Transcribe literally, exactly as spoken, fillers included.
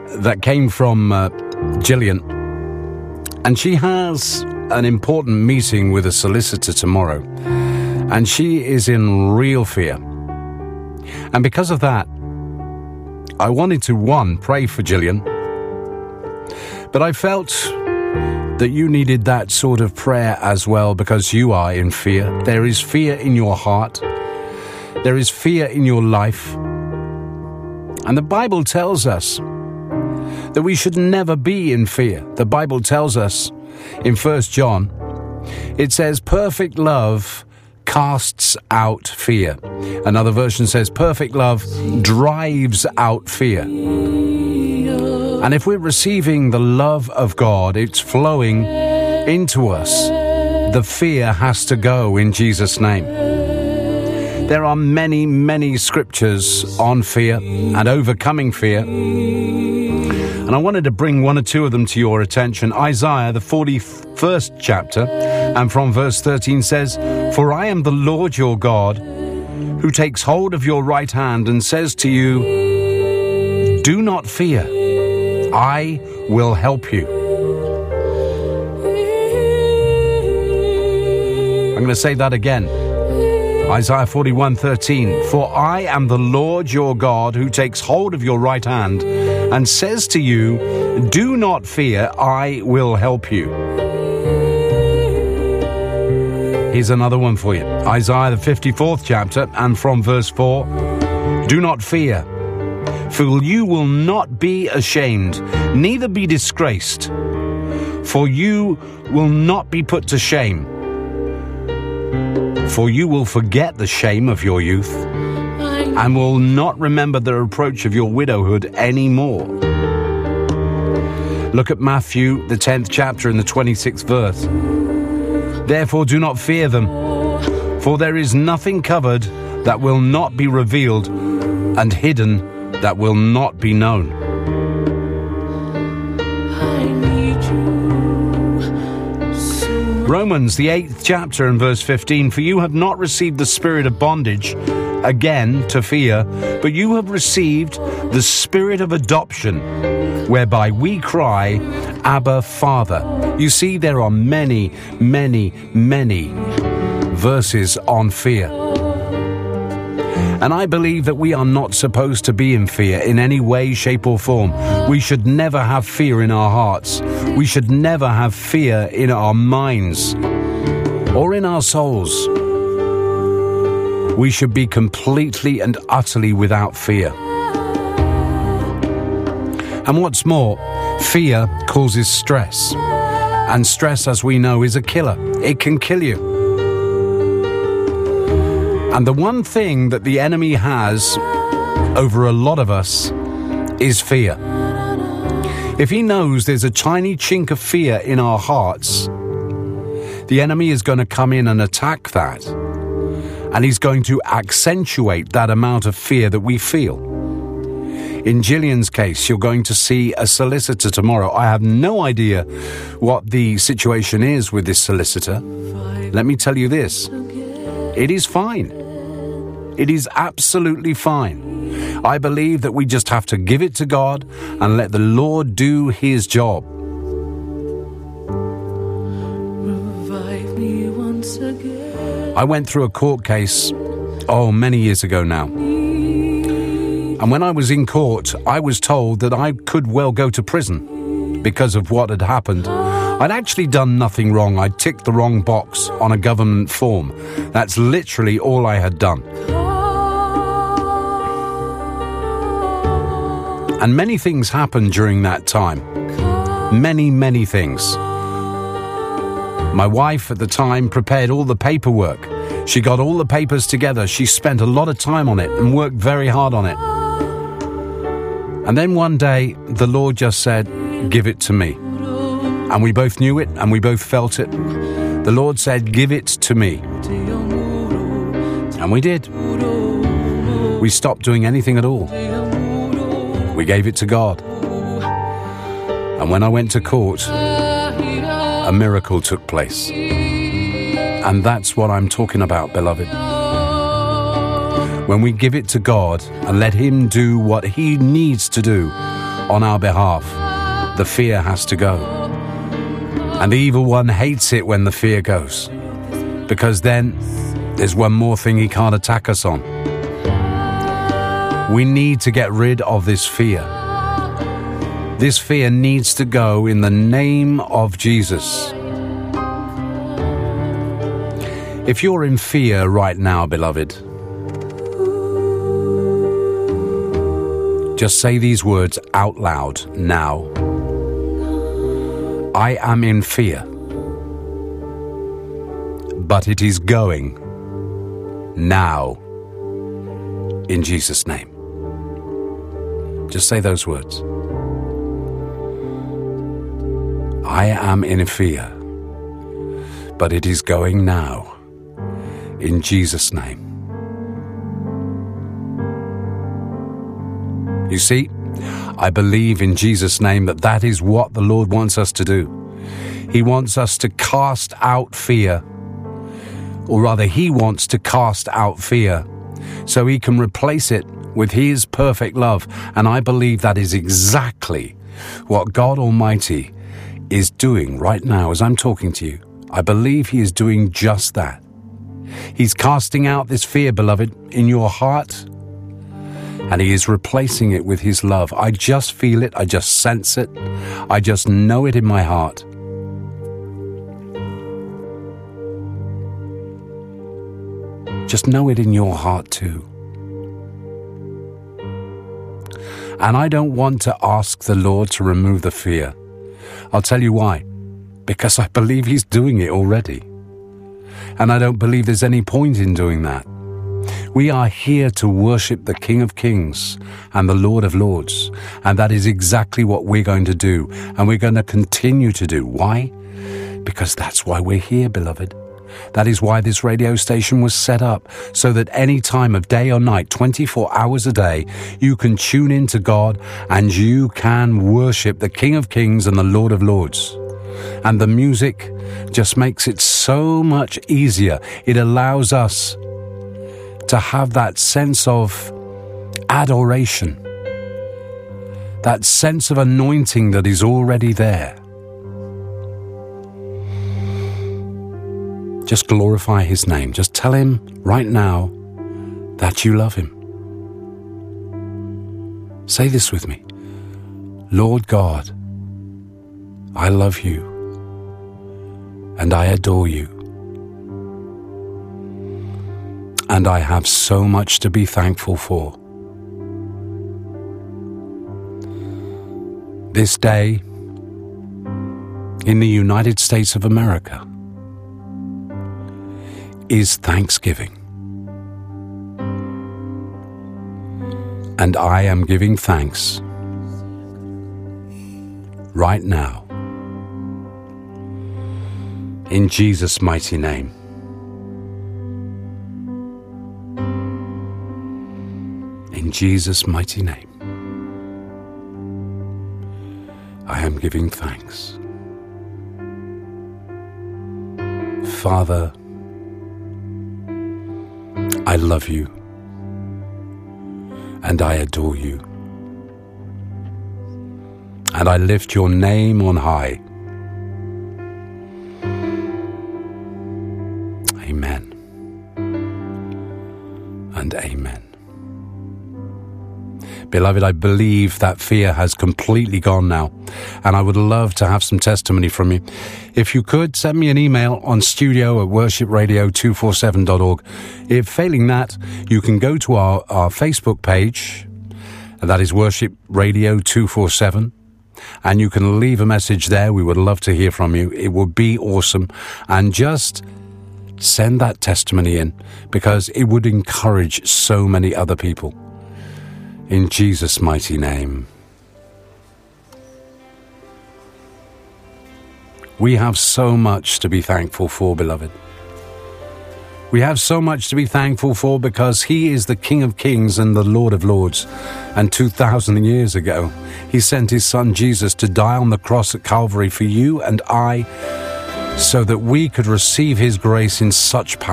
that came from uh, Gillian, and she has an important meeting with a solicitor tomorrow, and she is in real fear. And because of that, I wanted to, one, pray for Gillian, but I felt that you needed that sort of prayer as well, because you are in fear. There is fear in your heart. There is fear in your life. And the Bible tells us that we should never be in fear. The Bible tells us in First John, it says, perfect love casts out fear. Another version says, perfect love drives out fear. And if we're receiving the love of God, it's flowing into us. The fear has to go in Jesus' name. There are many, many scriptures on fear and overcoming fear. And I wanted to bring one or two of them to your attention. Isaiah, the forty-first chapter, and from verse thirteen says, for I am the Lord your God, who takes hold of your right hand and says to you, do not fear, I will help you. I'm going to say that again. Isaiah forty-one thirteen, for I am the Lord your God, who takes hold of your right hand and says to you, do not fear, I will help you. Here's another one for you. Isaiah the fifty-fourth chapter, and from verse four, do not fear, for you will not be ashamed, neither be disgraced, for you will not be put to shame. For you will forget the shame of your youth, and will not remember the reproach of your widowhood anymore. Look at Matthew, the tenth chapter, and the twenty-sixth verse. Therefore do not fear them, for there is nothing covered that will not be revealed, and hidden that will not be known. Romans, the eighth chapter and verse fifteen, for you have not received the spirit of bondage, again to fear, but you have received the spirit of adoption, whereby we cry, Abba, Father. You see, there are many, many, many verses on fear. And I believe that we are not supposed to be in fear in any way, shape or form. We should never have fear in our hearts. We should never have fear in our minds or in our souls. We should be completely and utterly without fear. And what's more, fear causes stress. And stress, as we know, is a killer. It can kill you. And the one thing that the enemy has over a lot of us is fear. If he knows there's a tiny chink of fear in our hearts, the enemy is going to come in and attack that. And he's going to accentuate that amount of fear that we feel. In Gillian's case, you're going to see a solicitor tomorrow. I have no idea what the situation is with this solicitor. Let me tell you this. It is fine. It is absolutely fine. I believe that we just have to give it to God and let the Lord do his job. Revive me once again. I went through a court case, oh, many years ago now. And when I was in court, I was told that I could well go to prison because of what had happened. I'd actually done nothing wrong. I'd ticked the wrong box on a government form. That's literally all I had done. And many things happened during that time. Many, many things. My wife at the time prepared all the paperwork. She got all the papers together. She spent a lot of time on it and worked very hard on it. And then one day, the Lord just said, give it to me. And we both knew it and we both felt it. The Lord said, give it to me. And we did. We stopped doing anything at all. We gave it to God. And when I went to court, a miracle took place. And that's what I'm talking about, beloved. When we give it to God and let him do what he needs to do, on our behalf, the fear has to go. And the evil one hates it when the fear goes, because then there's one more thing he can't attack us on. We need to get rid of this fear. This fear needs to go in the name of Jesus. If you're in fear right now, beloved, just say these words out loud now. I am in fear, but it is going now in Jesus' name. Just say those words. I am in fear, but it is going now in Jesus' name. You see, I believe in Jesus' name that that is what the Lord wants us to do. He wants us to cast out fear, or rather, He wants to cast out fear so He can replace it with His perfect love. And I believe that is exactly what God Almighty is doing right now as I'm talking to you. I believe He is doing just that. He's casting out this fear, beloved, in your heart, and He is replacing it with His love. I just feel it. I just sense it. I just know it in my heart. Just know it in your heart too. And I don't want to ask the Lord to remove the fear. I'll tell you why. Because I believe He's doing it already. And I don't believe there's any point in doing that. We are here to worship the King of Kings and the Lord of Lords. And that is exactly what we're going to do. And we're going to continue to do. Why? Because that's why we're here, beloved. That is why this radio station was set up, so that any time of day or night, twenty-four hours a day, you can tune in to God and you can worship the King of Kings and the Lord of Lords. And the music just makes it so much easier. It allows us to have that sense of adoration, that sense of anointing that is already there. Just glorify His name. Just tell Him right now that you love Him. Say this with me. Lord God, I love You and I adore You. And I have so much to be thankful for. This day in the United States of America is Thanksgiving. And I am giving thanks right now in Jesus' mighty name. In Jesus' mighty name, I am giving thanks. Father, I love You and I adore You, and I lift Your name on high. Amen and amen. Beloved, I believe that fear has completely gone now, and I would love to have some testimony from you. If you could, send me an email on studio at worship radio two forty-seven dot org. If failing that, you can go to our, our Facebook page, and that is Worship Radio two forty-seven, and you can leave a message there. We would love to hear from you. It would be awesome. And just send that testimony in, because it would encourage so many other people. In Jesus' mighty name. We have so much to be thankful for, beloved. We have so much to be thankful for because He is the King of Kings and the Lord of Lords. And two thousand years ago, He sent His Son Jesus to die on the cross at Calvary for you and I, so that we could receive His grace in such power.